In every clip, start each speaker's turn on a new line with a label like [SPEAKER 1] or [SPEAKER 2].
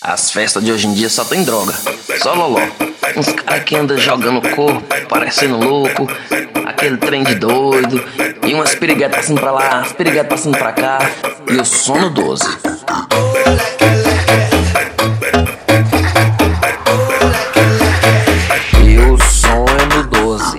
[SPEAKER 1] As festas de hoje em dia só tem droga, só loló. Uns caras que andam jogando corpo, parecendo louco, aquele trem de doido, e umas piriguetas passando pra lá, as piriguetas passando pra cá, e o sono 12. E o som é no 12.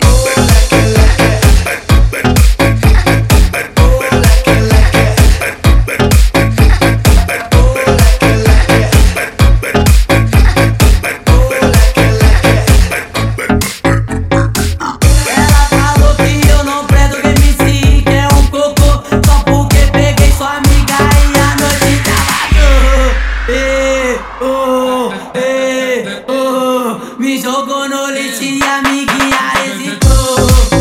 [SPEAKER 2] Me jogou no lixo e a amiguinha hesitou.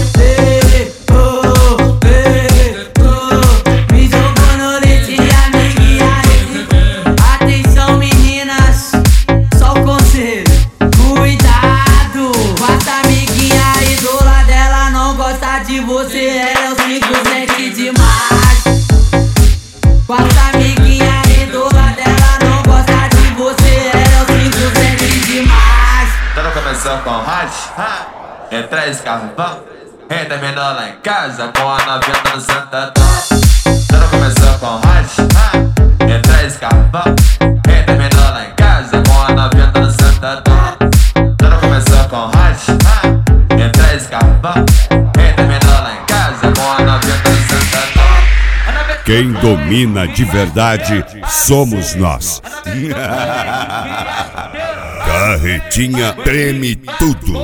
[SPEAKER 2] Me jogou no lixo e a amiguinha hesitou. Atenção meninas, só o conselho, cuidado. Essa amiguinha idola dela não gosta de você, ela é o simplesmente demais. Essa amiguinha idola dela não gosta de você, ela é o simplesmente demais.
[SPEAKER 3] Tudo começou com rádio, entra escarvão, renda menor lá em casa com a novinha no sentadão. Tudo começou com rádio, entra escarvão, renda menor lá em casa com a novinha no sentadão. Tudo começou com rádio, entra escarvão, renda menor lá em casa com a novinha no sentadão.
[SPEAKER 4] Quem domina de verdade somos nós. Carretinha treme tudo.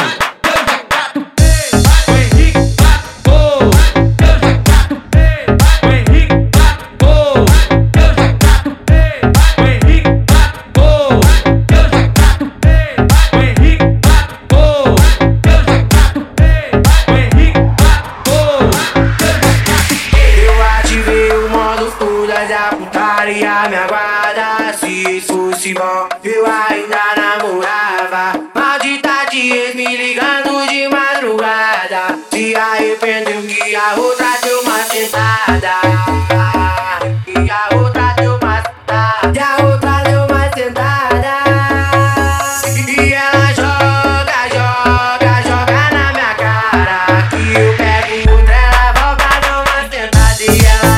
[SPEAKER 5] Da putaria me aguarda. Se fosse bom, eu ainda namorava. Maldita de ex me ligando de madrugada. Se arrependeu que a outra deu uma sentada. E a outra deu uma sentada. E a outra deu uma sentada. E ela joga na minha cara. Que eu pego outra, ela volta, deu uma sentada. E ela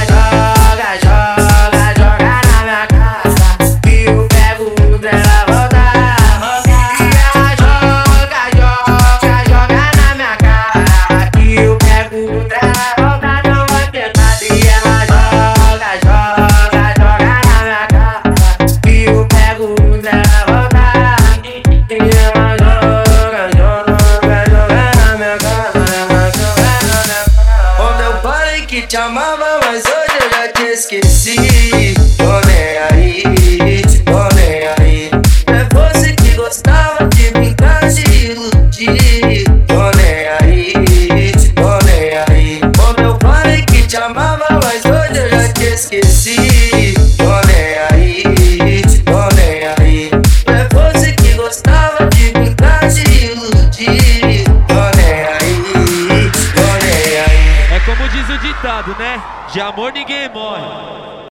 [SPEAKER 5] te amava, mas hoje eu já te esqueci. Tô nem aí, tô nem aí. É você que gostava de brincar, de iludir. Tô nem aí, tô nem aí. Quando eu falei que te amava, mas hoje eu já te esqueci. Tô nem aí, tô nem aí. É você que gostava de brincar, de iludir. Tô nem aí, tô nem aí.
[SPEAKER 6] É como diz o ditado, né? De amor ninguém morre.